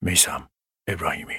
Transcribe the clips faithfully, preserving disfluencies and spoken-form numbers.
میثم ابراهیمی.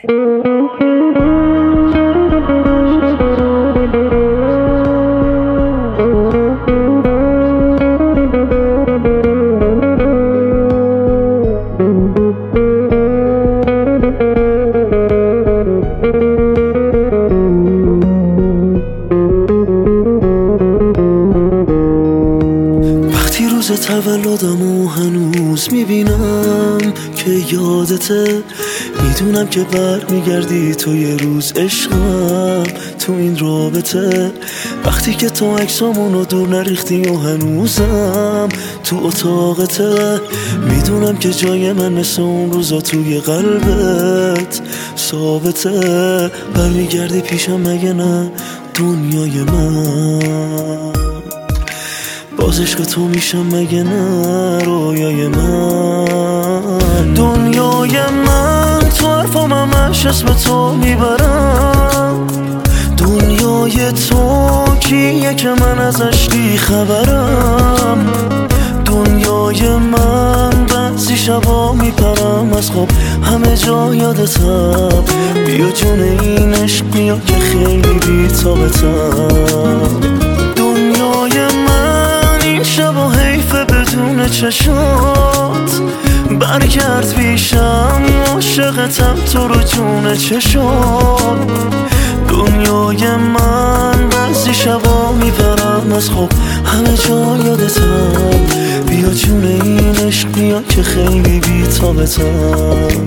تولدمو هنوز میبینم که یادته، میدونم که بر میگردی تو یه روز عشقم تو این رابطه. وقتی که تو عکسامونو دور نریختی و هنوزم تو اتاقته، میدونم که جای من مثل اون روزا توی قلبت ثابته. برمیگردی پیشم مگه نه دنیای من، باز عشق تو میشم مگه نه رویای من. دنیای من تو حرفام همش اسم تو میبرم، دنیای تو کیه که من ازش بی خبرم. دنیای من بعضی شبا میپرم از خواب همه جا یادتم، بیا جون این عشق بیا که خیلی بی تابتم. دنیای من این شبا حیفه بدون چشات، برگرد پیشم عاشقتم تو رو جون چشات. دنیای من بعضی شبا میپرم از خواب همه جا یادتم، بیا جون این عشق بیا که خیلی بی تابتم.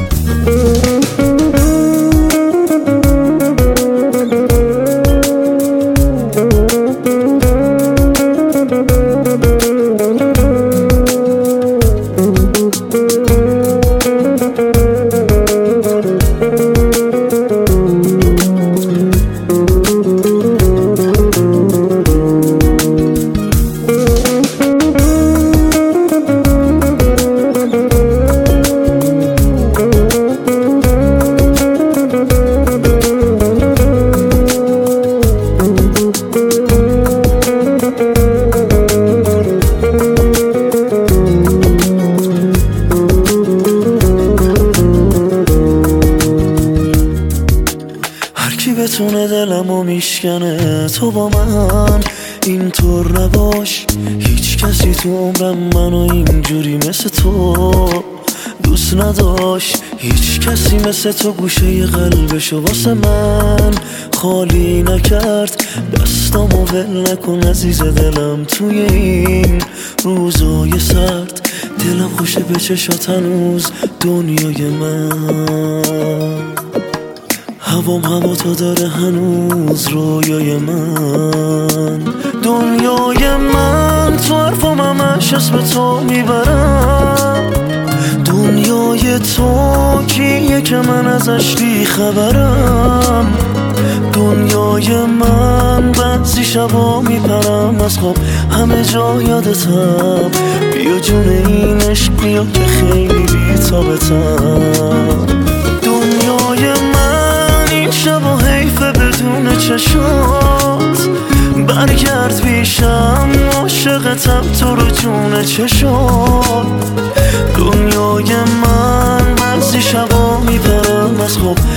بتونه دلمو میشکنه تو با من اینطور نباش. هیچ کسی تو عمرم منو اینجوری مثل تو دوست نداشت، هیچ کسی مثل تو گوشه قلبشو واسه من خالی نکرد. دستامو ول نکن عزیز دلم توی این روزای سرد، دلم خوشه به چشات هنوز دنیای من. هوام هوا تو داره هنوز رویای من. دنیای من تو حرفام همش اسم تو میبرم، دنیای تو کیه که من ازش بی خبرم. دنیای من بعضی شبا میپرم از خواب همه جا یادتم، بیا جون این عشق بیا که خیلی بی تابتم. دنیای من این شبا حیفه بدون چشات، برگرد پیشم عاشقتم تو رو جون چشات. دنیای من بعضی شبا میپرم از خواب